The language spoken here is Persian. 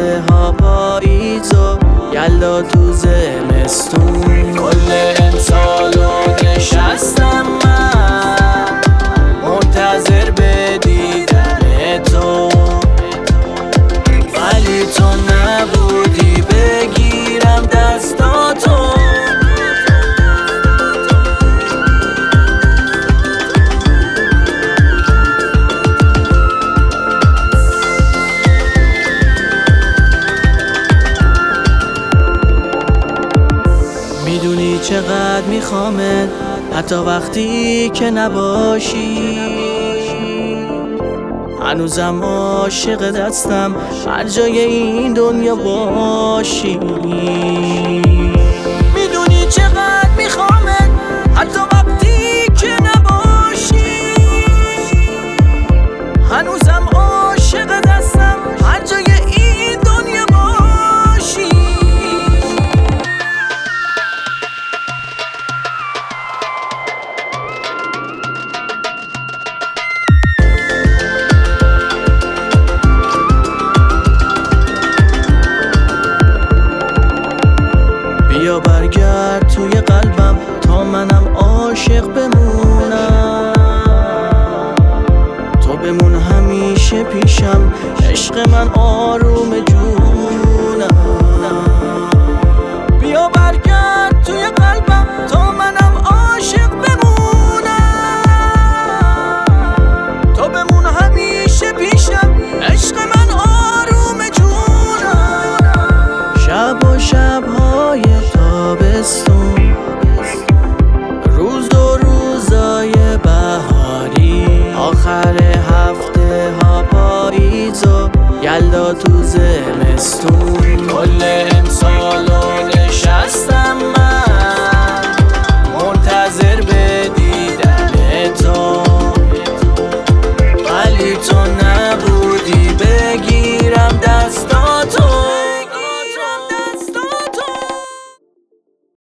تازه ها پاییز و یلا تو زمستون. کل امسالو نشستم من منتظر به دیدن تو، ولی تو نبودی بگیرم دستاتو. میدونی چقدر میخوامت حتی وقتی که نباشی، هنوزم عاشق دستم هر جای این دنیا باشی. میدونی چقدر میخوامت حتی وقتی که نباشی، هنوز